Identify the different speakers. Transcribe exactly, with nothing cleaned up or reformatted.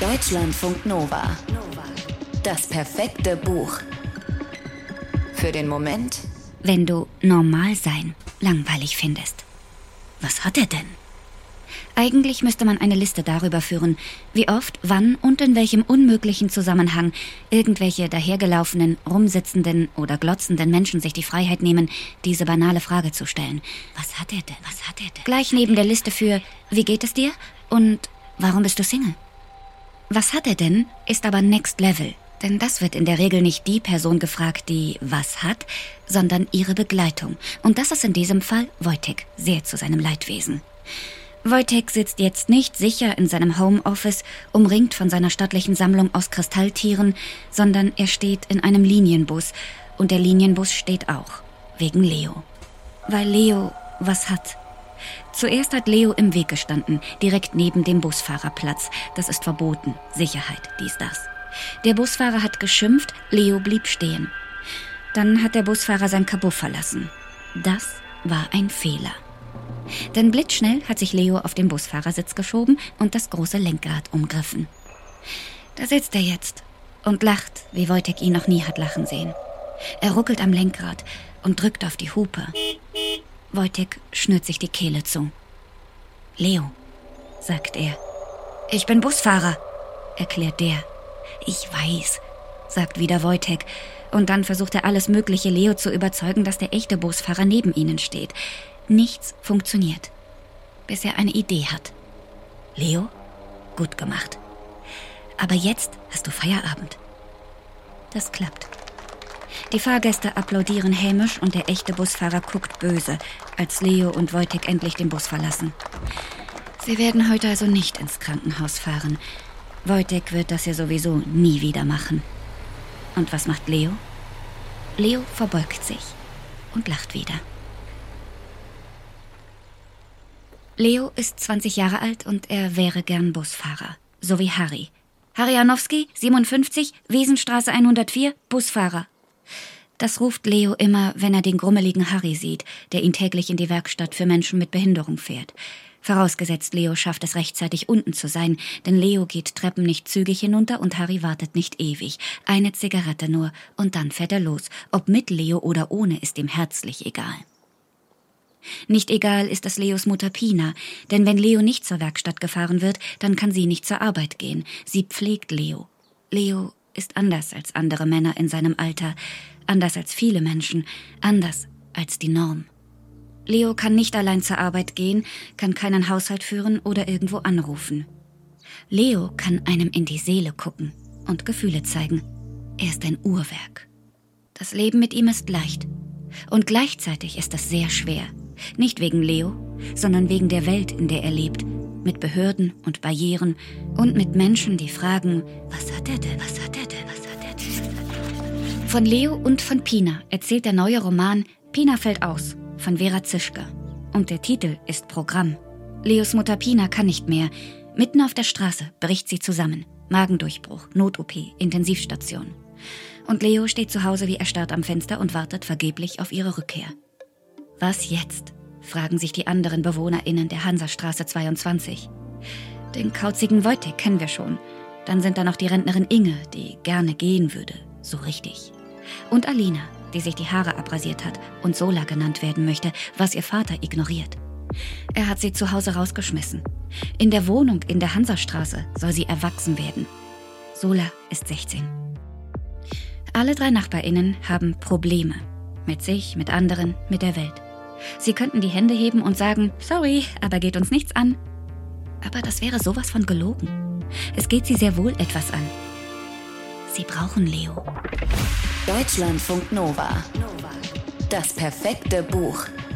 Speaker 1: Deutschlandfunk Nova. Das perfekte Buch. Für den Moment,
Speaker 2: wenn du normal sein langweilig findest. Was hat er denn? Eigentlich müsste man eine Liste darüber führen, wie oft, wann und in welchem unmöglichen Zusammenhang irgendwelche dahergelaufenen, rumsitzenden oder glotzenden Menschen sich die Freiheit nehmen, diese banale Frage zu stellen. Was hat er denn? Was hat er denn? Gleich neben der Liste für wie geht es dir und warum bist du Single? Was hat er denn, ist aber Next Level. Denn das wird in der Regel nicht die Person gefragt, die was hat, sondern ihre Begleitung. Und das ist in diesem Fall Wojtek, sehr zu seinem Leidwesen. Wojtek sitzt jetzt nicht sicher in seinem Homeoffice, umringt von seiner stattlichen Sammlung aus Kristalltieren, sondern er steht in einem Linienbus. Und der Linienbus steht auch. Wegen Leo. Weil Leo was hat. Zuerst hat Leo im Weg gestanden, direkt neben dem Busfahrerplatz. Das ist verboten. Sicherheit, dies, das. Der Busfahrer hat geschimpft, Leo blieb stehen. Dann hat der Busfahrer sein Kabuff verlassen. Das war ein Fehler. Denn blitzschnell hat sich Leo auf den Busfahrersitz geschoben und das große Lenkrad umgriffen. Da sitzt er jetzt und lacht, wie Wojtek ihn noch nie hat lachen sehen. Er ruckelt am Lenkrad und drückt auf die Hupe. Wojtek schnürt sich die Kehle zu. Leo, sagt er. Ich bin Busfahrer, erklärt der. Ich weiß, sagt wieder Wojtek. Und dann versucht er alles Mögliche, Leo zu überzeugen, dass der echte Busfahrer neben ihnen steht. Nichts funktioniert, bis er eine Idee hat. Leo, gut gemacht. Aber jetzt hast du Feierabend. Das klappt. Die Fahrgäste applaudieren hämisch und der echte Busfahrer guckt böse, als Leo und Wojtek endlich den Bus verlassen. Sie werden heute also nicht ins Krankenhaus fahren. Wojtek wird das ja sowieso nie wieder machen. Und was macht Leo? Leo verbeugt sich und lacht wieder. Leo ist zwanzig Jahre alt und er wäre gern Busfahrer. So wie Harry. Harry Janowski, siebenundfünfzig, Wiesenstraße hundertvier, Busfahrer. Das ruft Leo immer, wenn er den grummeligen Harry sieht, der ihn täglich in die Werkstatt für Menschen mit Behinderung fährt. Vorausgesetzt, Leo schafft es rechtzeitig unten zu sein, denn Leo geht Treppen nicht zügig hinunter und Harry wartet nicht ewig. Eine Zigarette nur und dann fährt er los. Ob mit Leo oder ohne, ist ihm herzlich egal. Nicht egal ist es Leos Mutter Pina, denn wenn Leo nicht zur Werkstatt gefahren wird, dann kann sie nicht zur Arbeit gehen. Sie pflegt Leo. Leo ist anders als andere Männer in seinem Alter, anders als viele Menschen, anders als die Norm. Leo kann nicht allein zur Arbeit gehen, kann keinen Haushalt führen oder irgendwo anrufen. Leo kann einem in die Seele gucken und Gefühle zeigen. Er ist ein Uhrwerk. Das Leben mit ihm ist leicht. Und gleichzeitig ist es sehr schwer. Nicht wegen Leo, sondern wegen der Welt, in der er lebt. Mit Behörden und Barrieren und mit Menschen, die fragen, was hat er denn, was hat er denn, was hat er denn? Von Leo und von Pina erzählt der neue Roman Pina fällt aus von Vera Zischke. Und der Titel ist Programm. Leos Mutter Pina kann nicht mehr. Mitten auf der Straße bricht sie zusammen. Magendurchbruch, Not-O P, Intensivstation. Und Leo steht zu Hause wie erstarrt am Fenster und wartet vergeblich auf ihre Rückkehr. Was jetzt? Fragen sich die anderen BewohnerInnen der Hansastraße zweiundzwanzig. Den kauzigen Wojtek kennen wir schon. Dann sind da noch die Rentnerin Inge, die gerne gehen würde. So richtig. Und Alina, die sich die Haare abrasiert hat und Sola genannt werden möchte, was ihr Vater ignoriert. Er hat sie zu Hause rausgeschmissen. In der Wohnung in der Hansastraße soll sie erwachsen werden. Sola ist sechzehn. Alle drei NachbarInnen haben Probleme. Mit sich, mit anderen, mit der Welt. Sie könnten die Hände heben und sagen, sorry, aber geht uns nichts an. Aber das wäre sowas von gelogen. Es geht sie sehr wohl etwas an. Sie brauchen Leo.
Speaker 1: Deutschlandfunk Nova. Das perfekte Buch.